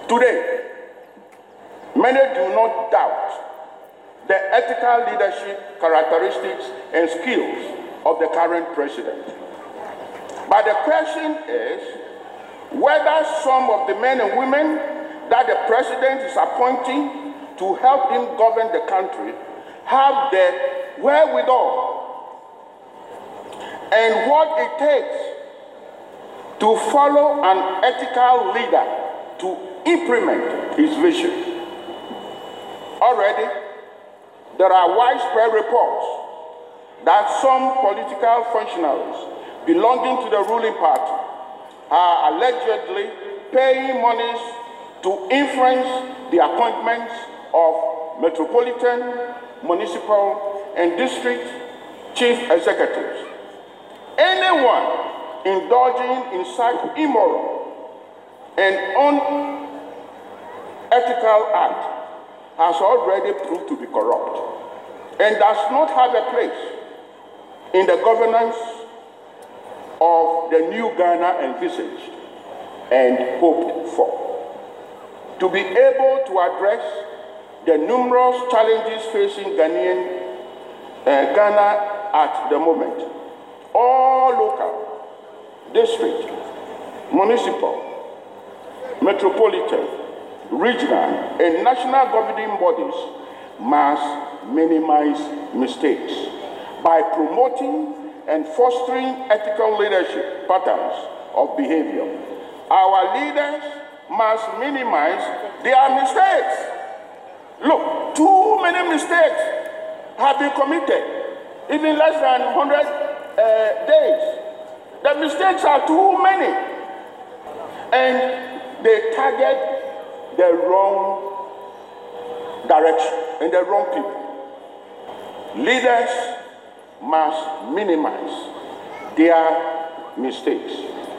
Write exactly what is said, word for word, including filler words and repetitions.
Today, many do not doubt the ethical leadership characteristics and skills of the current president. But the question is whether some of the men and women that the president is appointing to help him govern the country have the wherewithal and what it takes to follow an ethical leader to implement his vision. Already, there are widespread reports that some political functionaries belonging to the ruling party are allegedly paying monies to influence the appointments of metropolitan, municipal, and district chief executives. Anyone indulging in such immoral and unethical act has already proved to be corrupt and does not have a place in the governance of the new Ghana envisaged and hoped for. To be able to address the numerous challenges facing Ghanaian, uh, Ghana at the moment, all local, district, municipal, metropolitan, regional, and national governing bodies must minimize mistakes by promoting and fostering ethical leadership patterns of behavior. Our leaders must minimize their mistakes. Look, too many mistakes have been committed, even less than one hundred uh, days. The mistakes are too many, and they target the wrong direction and the wrong people. Leaders must minimize their mistakes.